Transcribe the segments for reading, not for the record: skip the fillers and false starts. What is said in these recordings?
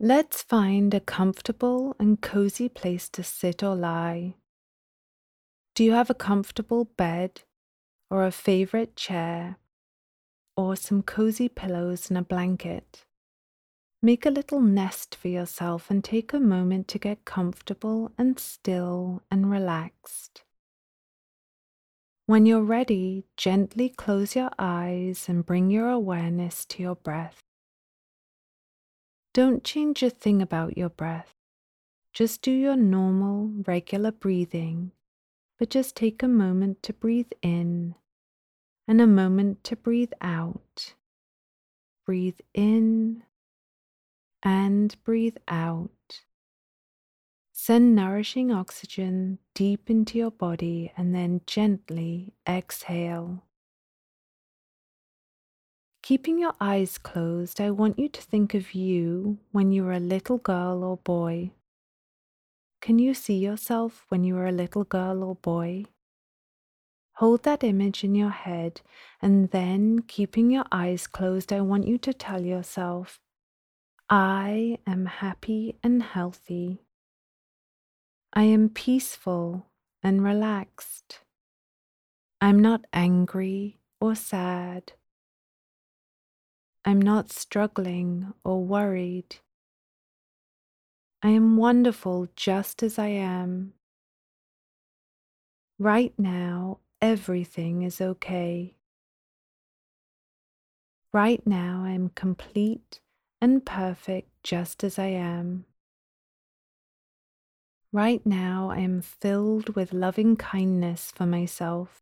Let's find a comfortable and cozy place to sit or lie. Do you have a comfortable bed or a favorite chair or some cozy pillows and a blanket? Make a little nest for yourself and take a moment to get comfortable and still and relaxed. When you're ready, gently close your eyes and bring your awareness to your breath. Don't change a thing about your breath. Just do your normal, regular breathing, but just take a moment to breathe in and a moment to breathe out. Breathe in and breathe out. Send nourishing oxygen deep into your body and then gently exhale. Keeping your eyes closed, I want you to think of you when you were a little girl or boy. Can you see yourself when you were a little girl or boy? Hold that image in your head, and then, keeping your eyes closed, I want you to tell yourself, I am happy and healthy. I am peaceful and relaxed. I'm not angry or sad. I'm not struggling or worried. I am wonderful just as I am. Right now, everything is okay. Right now, I am complete and perfect just as I am. Right now, I am filled with loving kindness for myself.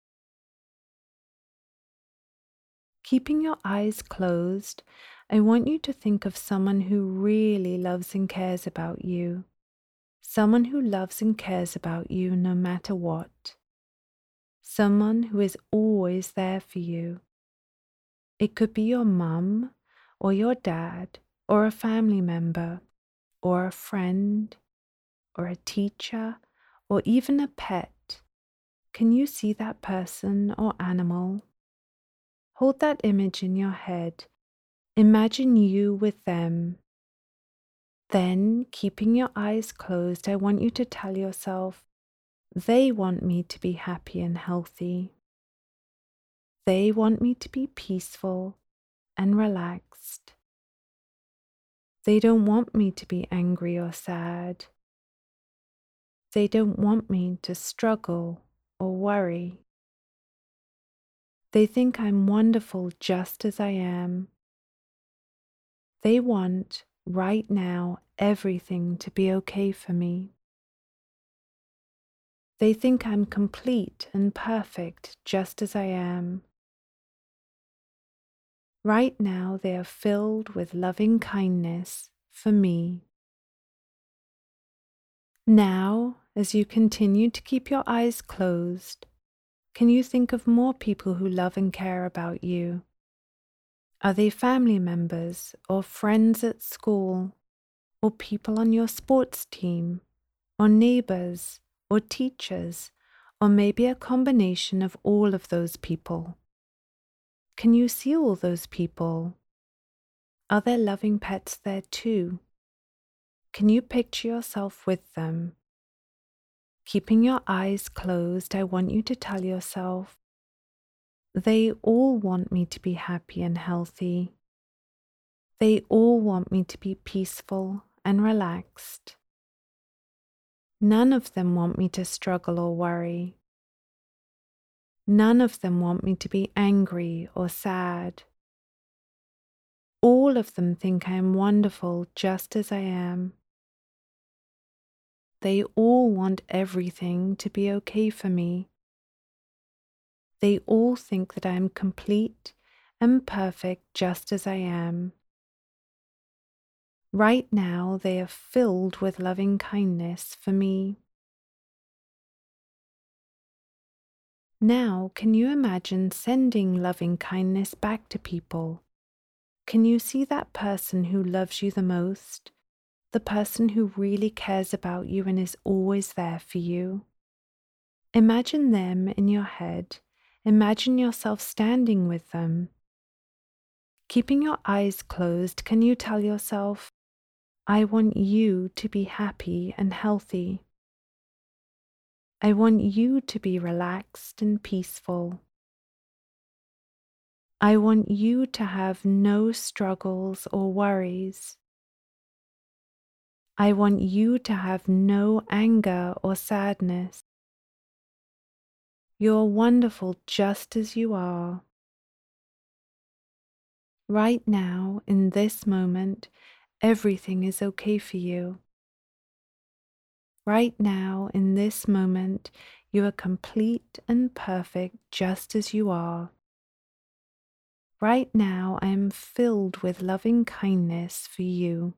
Keeping your eyes closed, I want you to think of someone who really loves and cares about you. Someone who loves and cares about you no matter what. Someone who is always there for you. It could be your mum, or your dad, or a family member, or a friend, or a teacher, or even a pet. Can you see that person or animal? Hold that image in your head. Imagine you with them. Then, keeping your eyes closed, I want you to tell yourself, they want me to be happy and healthy. They want me to be peaceful and relaxed. They don't want me to be angry or sad. They don't want me to struggle or worry. They think I'm wonderful just as I am. They want, right now, everything to be okay for me. They think I'm complete and perfect just as I am. Right now, they are filled with loving kindness for me. Now, as you continue to keep your eyes closed, can you think of more people who love and care about you? Are they family members or friends at school, or people on your sports team, or neighbors, or teachers, or maybe a combination of all of those people? Can you see all those people? Are there loving pets there too? Can you picture yourself with them? Keeping your eyes closed, I want you to tell yourself, they all want me to be happy and healthy. They all want me to be peaceful and relaxed. None of them want me to struggle or worry. None of them want me to be angry or sad. All of them think I am wonderful just as I am. They all want everything to be okay for me. They all think that I am complete and perfect just as I am. Right now, they are filled with loving kindness for me. Now, can you imagine sending loving kindness back to people? Can you see that person who loves you the most? The person who really cares about you and is always there for you? Imagine them in your head. Imagine yourself standing with them. Keeping your eyes closed, can you tell yourself, I want you to be happy and healthy. I want you to be relaxed and peaceful. I want you to have no struggles or worries. I want you to have no anger or sadness. You're wonderful just as you are. Right now, in this moment, everything is okay for you. Right now, in this moment, you are complete and perfect just as you are. Right now, I am filled with loving kindness for you.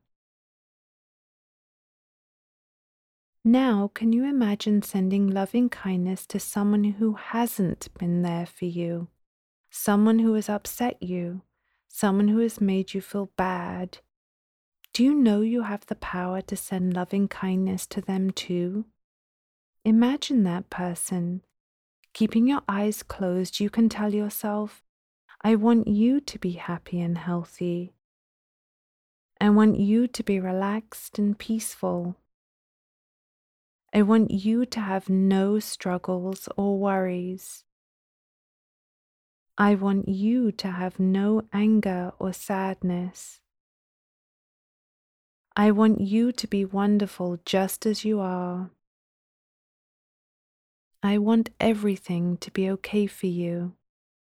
Now, can you imagine sending loving kindness to someone who hasn't been there for you? Someone who has upset you? Someone who has made you feel bad? Do you know you have the power to send loving kindness to them too? Imagine that person. Keeping your eyes closed, you can tell yourself, I want you to be happy and healthy. I want you to be relaxed and peaceful. I want you to have no struggles or worries. I want you to have no anger or sadness. I want you to be wonderful just as you are. I want everything to be okay for you.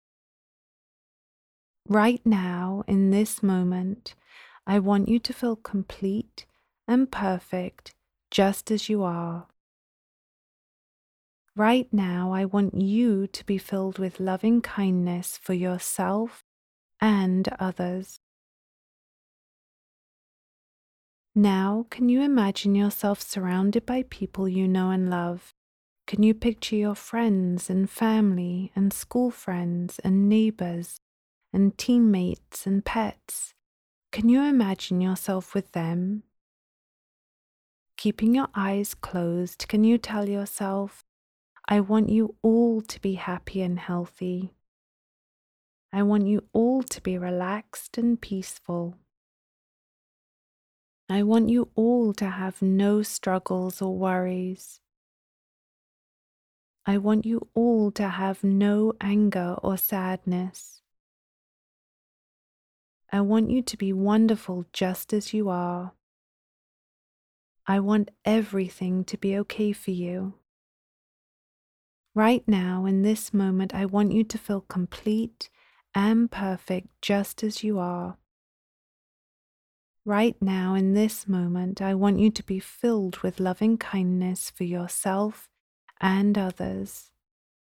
Right now, in this moment, I want you to feel complete and perfect just as you are. Right now, I want you to be filled with loving kindness for yourself and others. Now, can you imagine yourself surrounded by people you know and love? Can you picture your friends and family and school friends and neighbors and teammates and pets? Can you imagine yourself with them? Keeping your eyes closed, can you tell yourself, I want you all to be happy and healthy. I want you all to be relaxed and peaceful. I want you all to have no struggles or worries. I want you all to have no anger or sadness. I want you to be wonderful just as you are. I want everything to be okay for you. Right now, in this moment, I want you to feel complete and perfect just as you are. Right now, in this moment, I want you to be filled with loving kindness for yourself and others.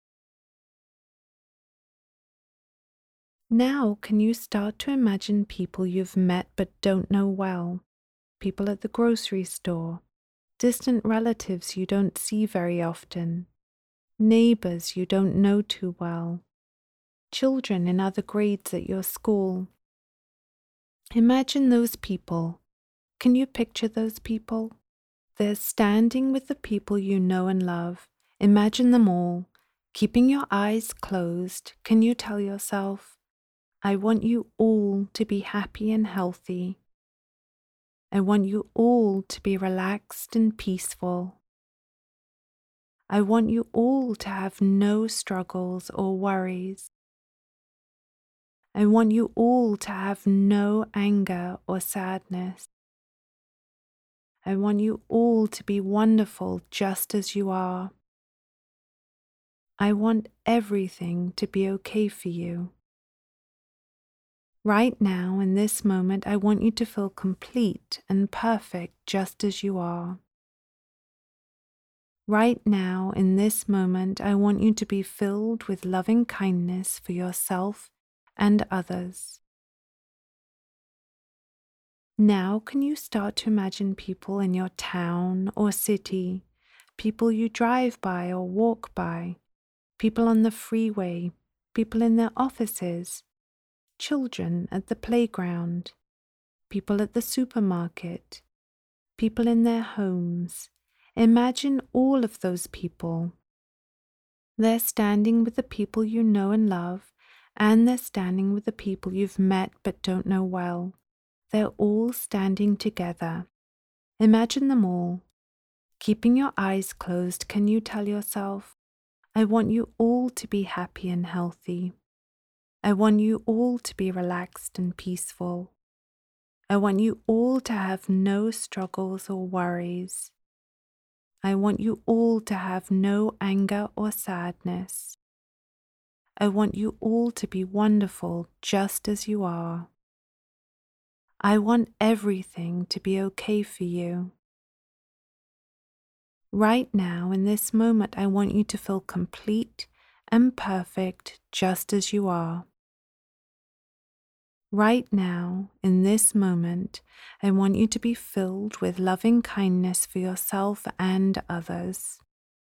Now, can you start to imagine people you've met but don't know well? People at the grocery store, distant relatives you don't see very often, neighbors you don't know too well, children in other grades at your school. Imagine those people. Can you picture those people? They're standing with the people you know and love. Imagine them all. Keeping your eyes closed, can you tell yourself, I want you all to be happy and healthy. I want you all to be relaxed and peaceful. I want you all to have no struggles or worries. I want you all to have no anger or sadness. I want you all to be wonderful just as you are. I want everything to be okay for you. Right now, in this moment, I want you to feel complete and perfect just as you are. Right now, in this moment, I want you to be filled with loving kindness for yourself and others. Now, can you start to imagine people in your town or city, people you drive by or walk by, people on the freeway, people in their offices, children at the playground, people at the supermarket, people in their homes. Imagine all of those people. They're standing with the people you know and love, and they're standing with the people you've met but don't know well. They're all standing together. Imagine them all. Keeping your eyes closed, can you tell yourself, I want you all to be happy and healthy. I want you all to be relaxed and peaceful. I want you all to have no struggles or worries. I want you all to have no anger or sadness. I want you all to be wonderful just as you are. I want everything to be okay for you. Right now, in this moment, I want you to feel complete and perfect just as you are. Right now, in this moment, I want you to be filled with loving kindness for yourself and others.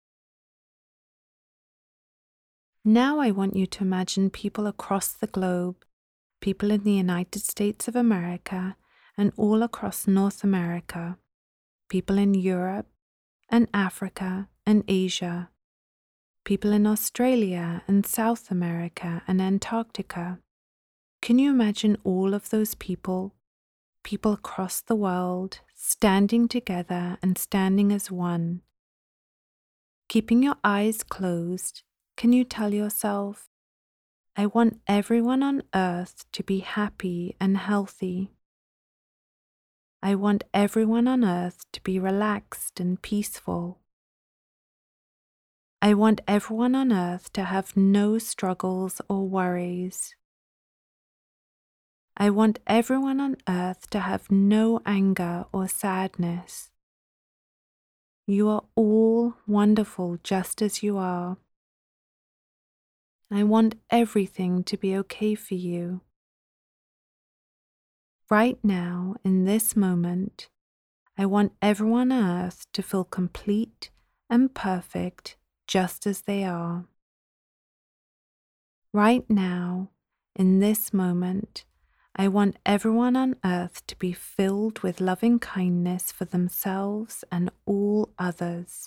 Now I want you to imagine people across the globe, people in the United States of America and all across North America, people in Europe and Africa and Asia, people in Australia and South America and Antarctica. Can you imagine all of those people across the world, standing together and standing as one? Keeping your eyes closed, can you tell yourself, I want everyone on earth to be happy and healthy. I want everyone on earth to be relaxed and peaceful. I want everyone on earth to have no struggles or worries. I want everyone on earth to have no anger or sadness. You are all wonderful just as you are. I want everything to be okay for you. Right now, in this moment, I want everyone on earth to feel complete and perfect just as they are. Right now, in this moment, I want everyone on earth to be filled with loving kindness for themselves and all others.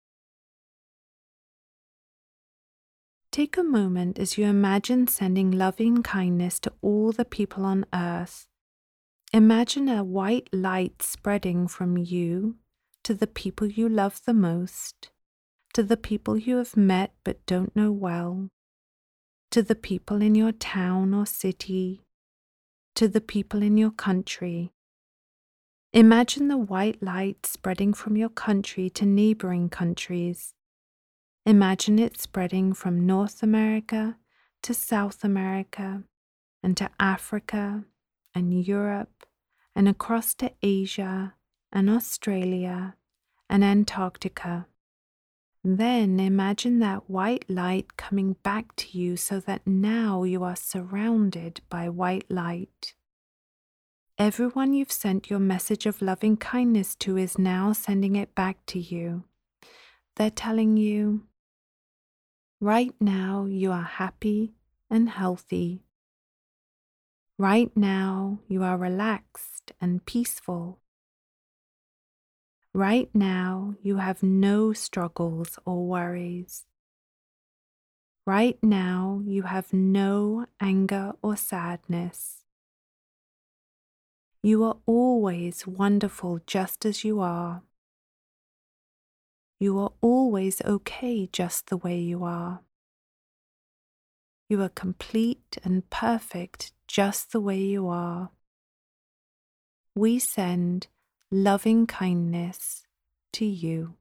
Take a moment as you imagine sending loving kindness to all the people on earth. Imagine a white light spreading from you to the people you love the most, to the people you have met but don't know well, to the people in your town or city, to the people in your country. Imagine the white light spreading from your country to neighboring countries. Imagine it spreading from North America to South America and to Africa and Europe and across to Asia and Australia and Antarctica. Then imagine that white light coming back to you so that now you are surrounded by white light. Everyone you've sent your message of loving kindness to is now sending it back to you. They're telling you, right now you are happy and healthy. Right now you are relaxed and peaceful. Right now you have no struggles or worries. Right now you have no anger or sadness. You are always wonderful just as you are. You are always okay just the way you are. You are complete and perfect just the way you are. We send loving kindness to you.